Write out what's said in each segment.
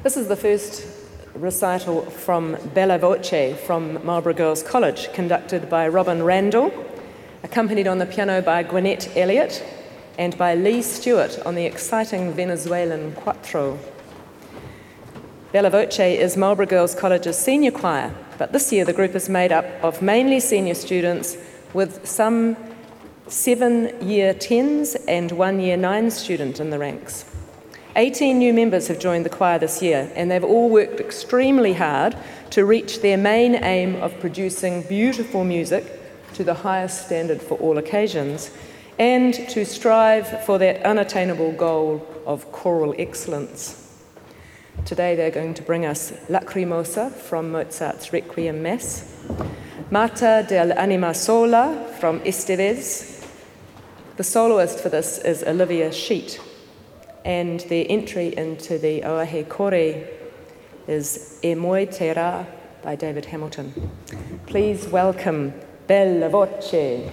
This is the first recital from Bella Voce from Marlborough Girls College, conducted by Robin Randall, accompanied on the piano by Gwinnett Elliott and by Lee Stewart on the exciting Venezuelan cuatro. Bella Voce is Marlborough Girls College's senior choir, but this year the group is made up of mainly senior students with some 7 Year 10s and 1 Year 9 student in the ranks. 18 new members have joined the choir this year, and they've all worked extremely hard to reach their main aim of producing beautiful music to the highest standard for all occasions, and to strive for that unattainable goal of choral excellence. Today they're going to bring us Lacrimosa from Mozart's Requiem Mass, Marta del Anima Sola from Estevez. The soloist for this is Olivia Sheet, and the entry into the Oahe Kore is E Moi Te Ra by David Hamilton. Please welcome Bella Voce.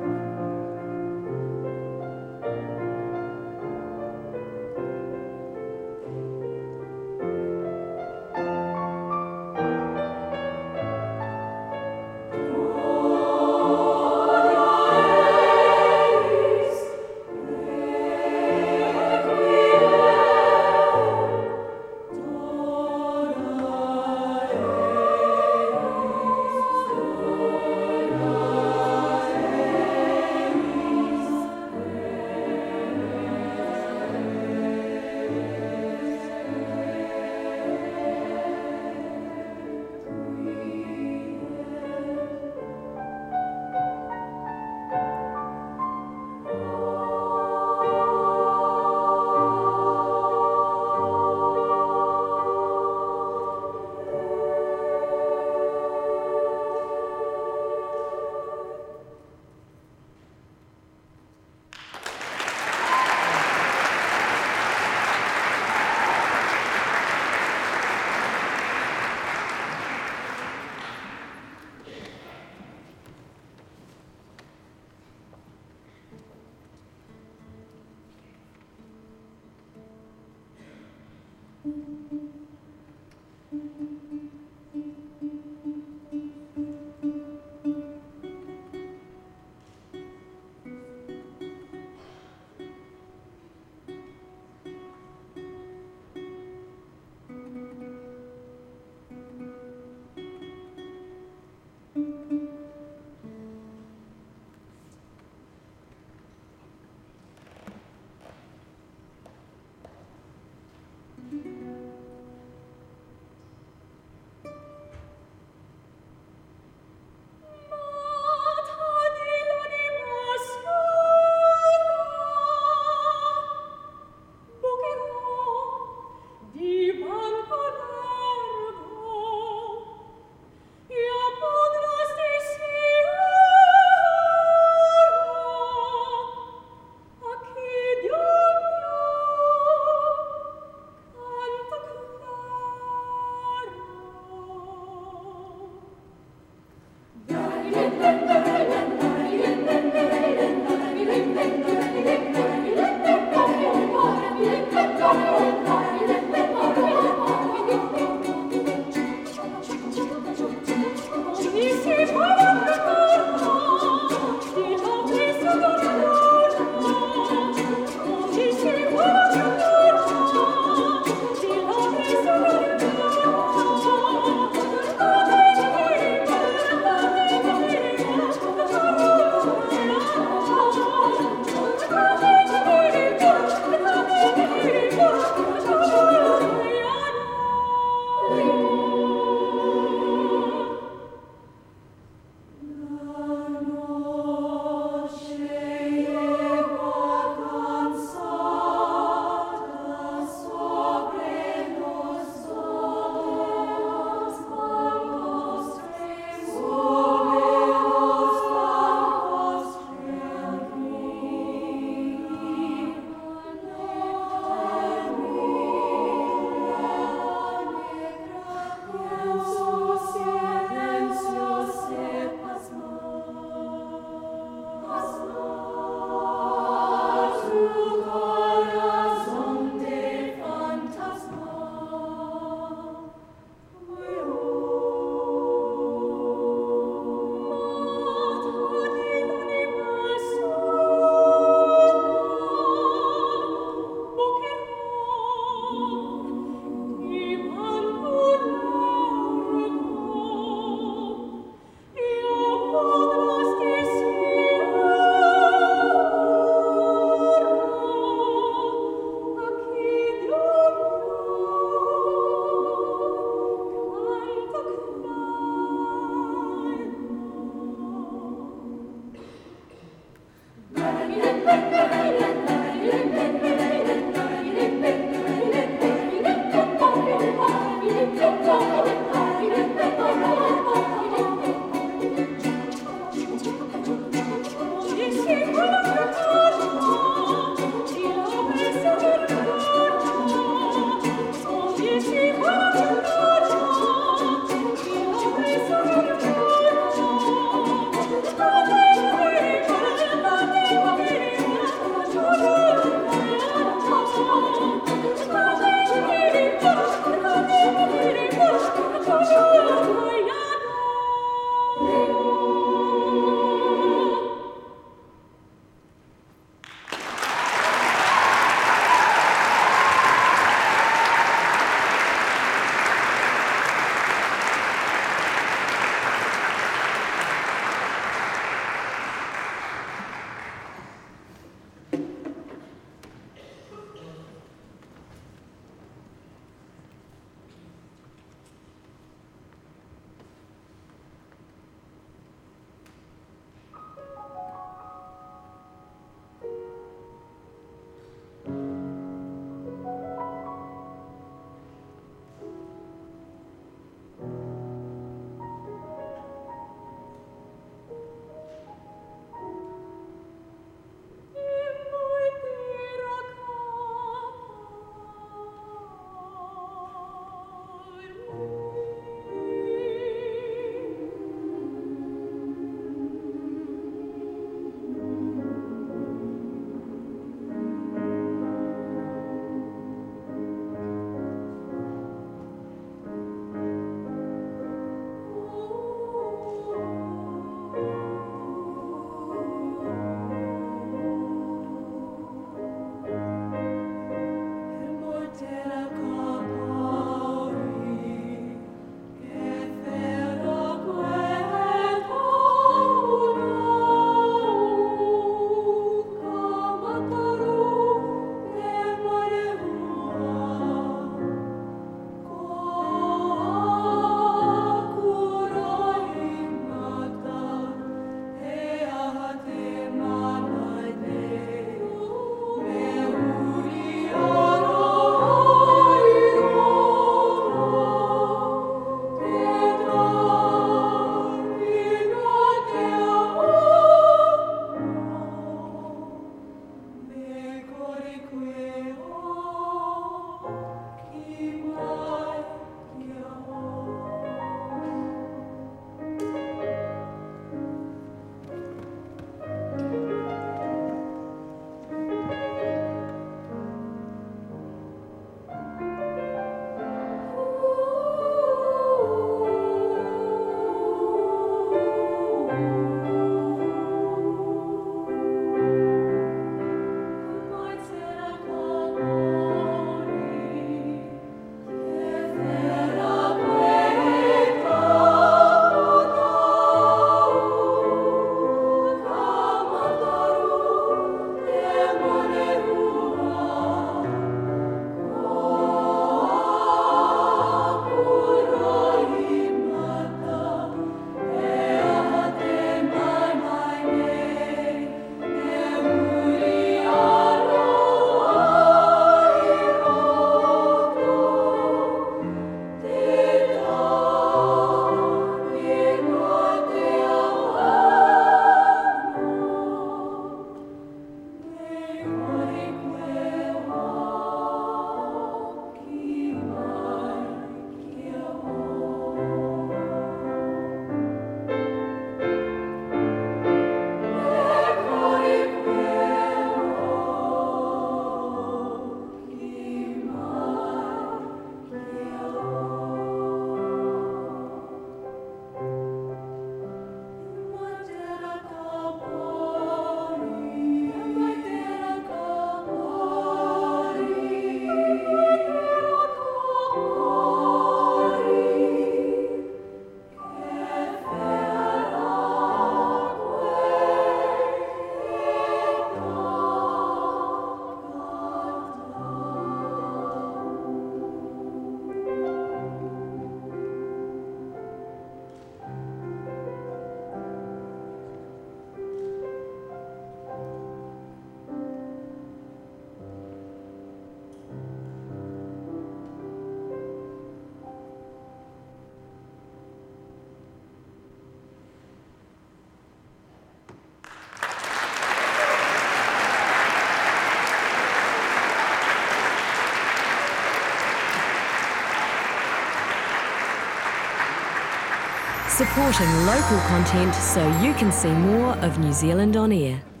supporting local content so you can see more of New Zealand on air.